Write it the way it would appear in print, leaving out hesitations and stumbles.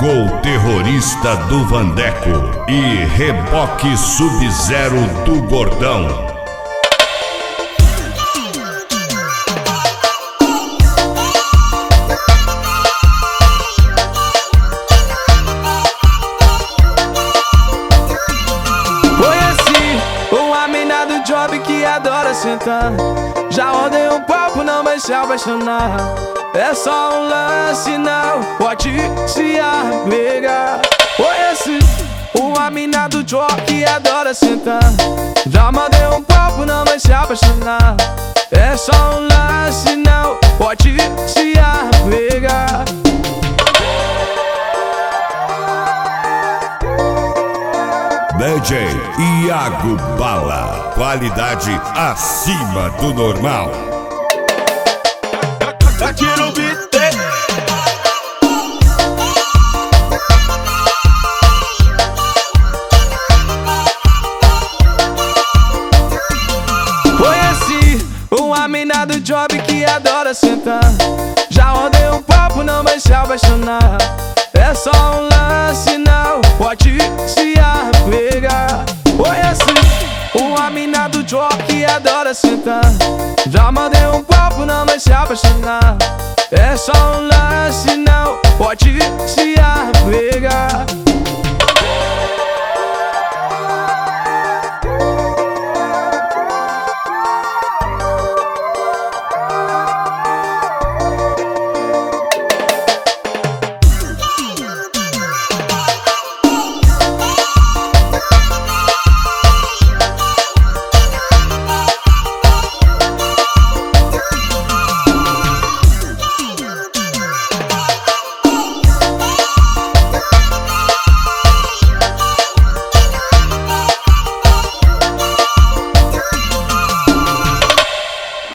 Gol terrorista do Vandeco e reboque Sub-Zero do Gordão. Conheci uma mina do job que adora sentar. Já rodei um papo, não vai se apaixonar. É só um lance, não pode se apegar. Conheci uma mina do job que adora sentar. Já mandei um papo, não vai se apaixonar. É só um lance, não pode se apegar. DJ Iago Bala, qualidade acima do normal. Aqui no beat. Conheci uma mina do job que adora sentar. Já rodei um papo, não vai se apaixonar. É só um lance, não pode se apegar. Conheci uma mina do job que adora sentar. Já mandei um papo, não vai se apaixonar. É só um lance.